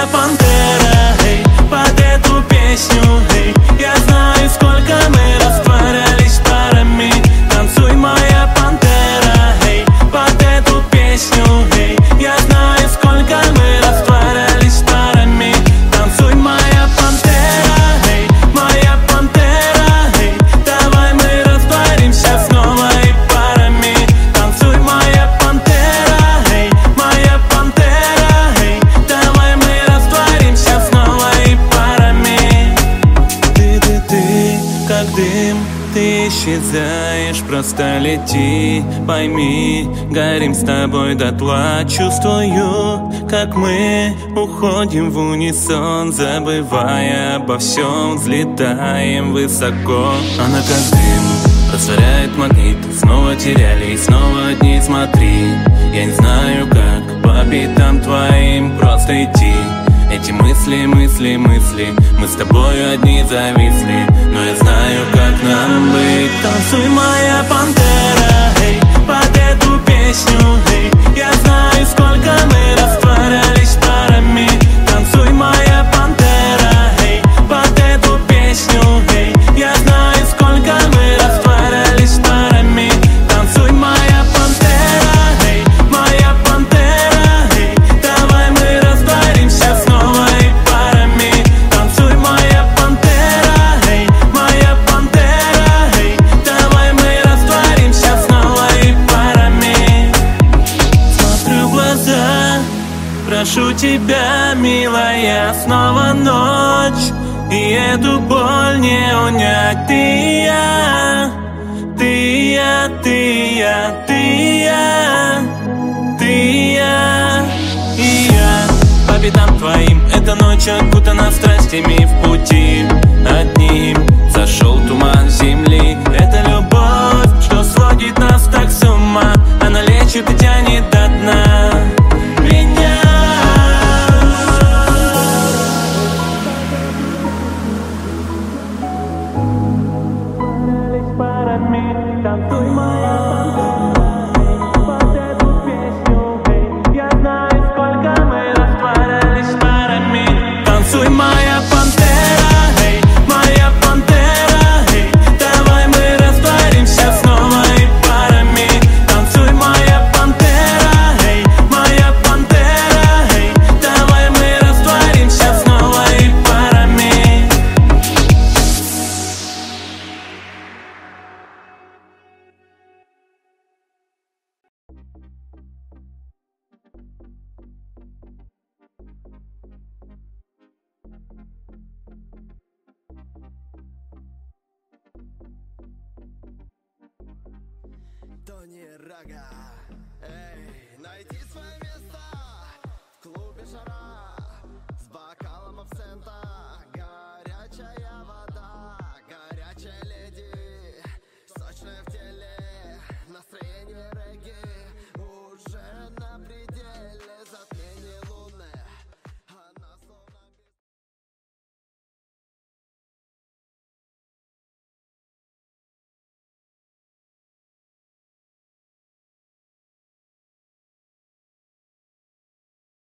моя пантера, эй, под эту песню, эй. Я знаю, сколько мы растворялись парами. Танцуй, моя пантера, эй, под эту песню, эй. Я знаю, сколько мы растворялись парами. Танцуй, моя пантера, эй, моя пантера, эй. Давай мы растворимся снова и парами. Танцуй, моя пантера, эй, моя пантера, эй. Давай мы растворимся снова и парами. Ты, как дым, ты исчезаешь, просто лети. Пойми, горим с тобой дотла. Чувствую, как мы уходим в унисон, забывая обо всем, взлетаем высоко. Она как дым, растворяет магнит. Снова теряли и снова одни, смотри. Я не знаю, как по пятам твоим просто идти. Эти мысли, мы с тобою одни зависли. Но я знаю, как нам быть. Танцуй, моя пантера, эй, под эту песню, эй. Я знаю, сколько мы растворялись парами. Танцуй, моя пантера, эй, под эту песню, эй. Я знаю, сколько мы растворялись парами. Танцуй, моя пантера, эй, моя пантера, эй. Давай мы растворимся снова и парами. Танцуй, моя пантера, эй, моя пантера, эй. Давай мы растворимся снова и парами. Смотрю в глаза, прошу тебя, милая, снова ночь. И эту боль не унять. Ты я, ты я, ты я, ты я, ты я. И я по пятам твоим. Эта ночь окутана страстями, в пути одним зашел туман земли. Это любовь, что сводит нас так с ума. Она лечит и тянет до дна меня. Танцуй, моя пантера, под эту песню, эй. Я знаю, сколько мы растворялись парами. Танцуй, моя пантера, эй, моя пантера, эй. Давай мы растворимся снова и парами. Танцуй, моя пантера, эй, моя пантера, эй. Давай мы растворимся снова и парами. Тони Рага, эй, найди свое место.